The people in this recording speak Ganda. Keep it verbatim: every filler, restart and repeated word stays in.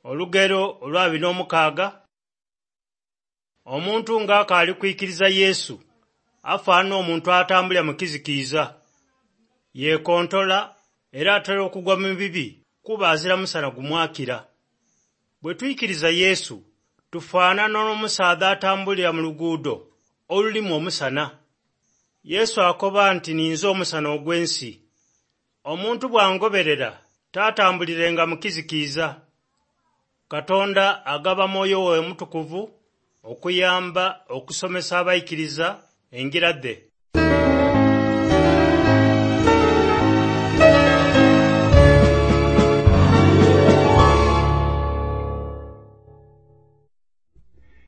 Olugero olwabiri n'omukaaga. Omuntu ng'akaali kwikiriza Yesu afaana omuntu atambulira mu kizikiiza, yeekontola era atera okugwa mu bibi kuba azira musana gumwakira. Bwe tuyikiriza Yesu tufaanana n'omusaadha atambulira mu luguudo olulimu omusana. Yesu akoba nti ninze omusana ogw'ensi. Omuntu bw'angoberera taatambulirenga mu kizikiiza. Katonda agaba Mwoyo we Mutukuvu okuyamba okusomesa abayikiriza engira ze.